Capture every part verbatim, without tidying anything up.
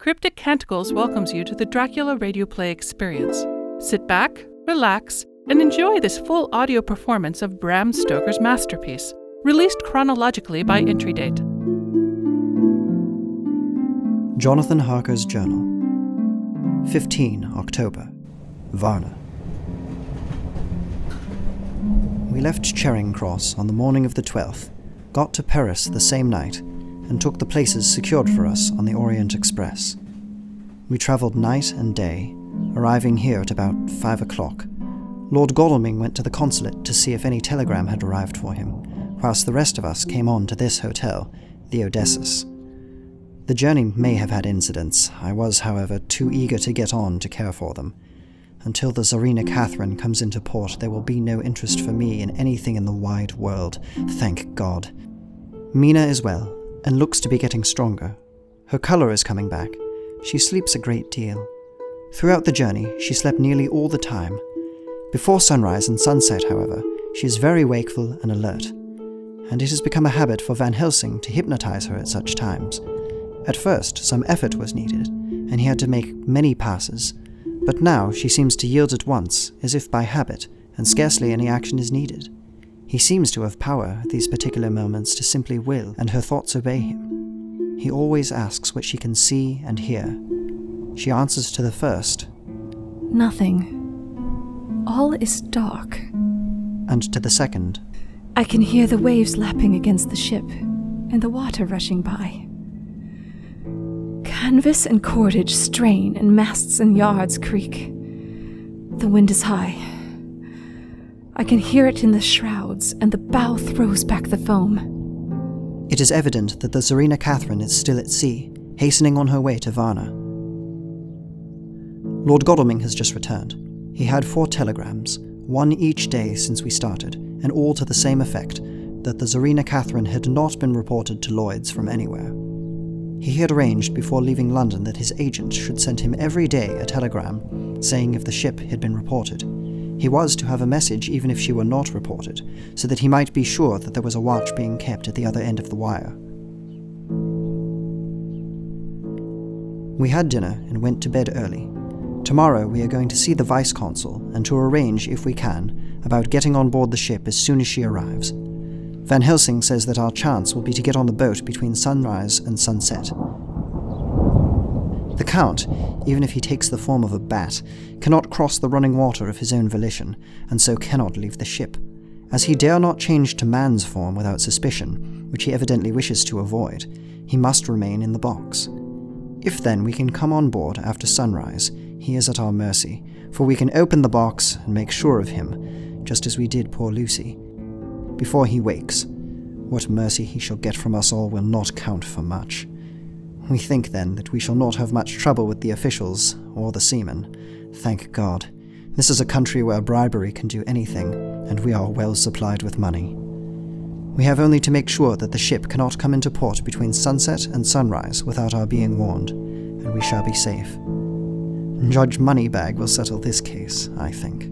Cryptic Canticles welcomes you to the Dracula radio play experience. Sit back, relax, and enjoy this full audio performance of Bram Stoker's masterpiece, released chronologically by entry date. Jonathan Harker's Journal, fifteenth of October, Varna. We left Charing Cross on the morning of the twelfth, got to Paris the same night, and took the places secured for us on the Orient Express. We travelled night and day, arriving here at about five o'clock. Lord Godalming went to the consulate to see if any telegram had arrived for him, whilst the rest of us came on to this hotel, the Odysseus. The journey may have had incidents. I was, however, too eager to get on to care for them. Until the Tsarina Catherine comes into port, there will be no interest for me in anything in the wide world, thank God. Mina is well, and looks to be getting stronger. Her colour is coming back. She sleeps a great deal. Throughout the journey, she slept nearly all the time. Before sunrise and sunset, however, she is very wakeful and alert, and it has become a habit for Van Helsing to hypnotize her at such times. At first, some effort was needed, and he had to make many passes, but now she seems to yield at once, as if by habit, and scarcely any action is needed. He seems to have power at these particular moments to simply will, and her thoughts obey him. He always asks what she can see and hear. She answers to the first, "Nothing. All is dark." And to the second, "I can hear the waves lapping against the ship, and the water rushing by. Canvas and cordage strain, and masts and yards creak. The wind is high. I can hear it in the shrouds, and the bow throws back the foam." It is evident that the Tsarina Catherine is still at sea, hastening on her way to Varna. Lord Godalming has just returned. He had four telegrams, one each day since we started, and all to the same effect, that the Tsarina Catherine had not been reported to Lloyd's from anywhere. He had arranged before leaving London that his agent should send him every day a telegram saying if the ship had been reported. He was to have a message even if she were not reported, so that he might be sure that there was a watch being kept at the other end of the wire. We had dinner and went to bed early. Tomorrow we are going to see the Vice-Consul and to arrange, if we can, about getting on board the ship as soon as she arrives. Van Helsing says that our chance will be to get on the boat between sunrise and sunset. The Count, even if he takes the form of a bat, cannot cross the running water of his own volition, and so cannot leave the ship. As he dare not change to man's form without suspicion, which he evidently wishes to avoid, he must remain in the box. If then we can come on board after sunrise, he is at our mercy, for we can open the box and make sure of him, just as we did poor Lucy. Before he wakes, what mercy he shall get from us all will not count for much. We think, then, that we shall not have much trouble with the officials or the seamen. Thank God. This is a country where bribery can do anything, and we are well supplied with money. We have only to make sure that the ship cannot come into port between sunset and sunrise without our being warned, and we shall be safe. Judge Moneybag will settle this case, I think.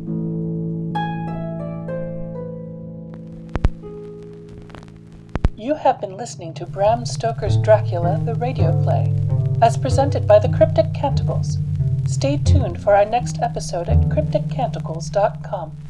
You have been listening to Bram Stoker's Dracula, the radio play, as presented by the Cryptic Canticles. Stay tuned for our next episode at cryptic canticles dot com.